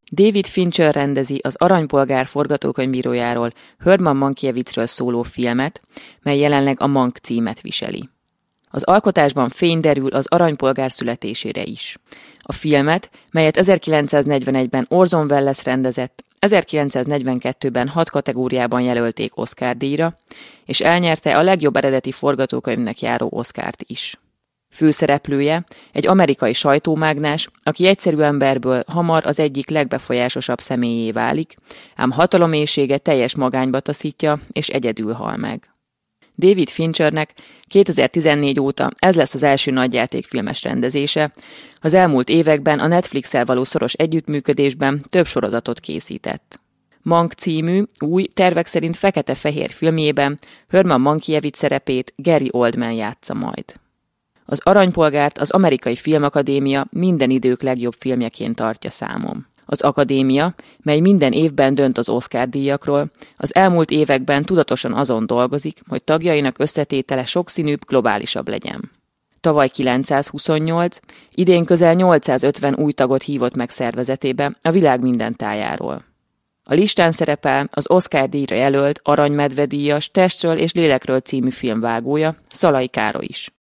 David Fincher rendezi az Aranypolgár forgatókönyvírójáról, Herman Mankiewiczről szóló filmet, mely jelenleg a Mank címet viseli. Az alkotásban fény derül az Aranypolgár születésére is. A filmet, melyet 1941-ben Orson Welles rendezett, 1942-ben 6 kategóriában jelölték Oscar-díjra, és elnyerte a legjobb eredeti forgatókönyvnek járó Oscart is. Főszereplője egy amerikai sajtómágnás, aki egyszerű emberből hamar az egyik legbefolyásosabb személyé válik, ám hataloméhsége teljes magányba taszítja, és egyedül hal meg. David Finchernek 2014 óta ez lesz az első nagyjátékfilmes rendezése, az elmúlt években a Netflix-el való szoros együttműködésben több sorozatot készített. Mank című, új, tervek szerint fekete-fehér filmjében Herman Mankiewicz szerepét Gary Oldman játsza majd. Az Aranypolgárt az Amerikai Filmakadémia minden idők legjobb filmjeként tartja számon. Az akadémia, mely minden évben dönt az Oscar-díjakról, az elmúlt években tudatosan azon dolgozik, hogy tagjainak összetétele sokszínűbb, globálisabb legyen. Tavaly 928, idén közel 850 új tagot hívott meg szervezetébe a világ minden tájáról. A listán szerepel az Oscar-díjra jelölt Aranymedve-díjas Testről és lélekről című film vágója, Szalai Károly is.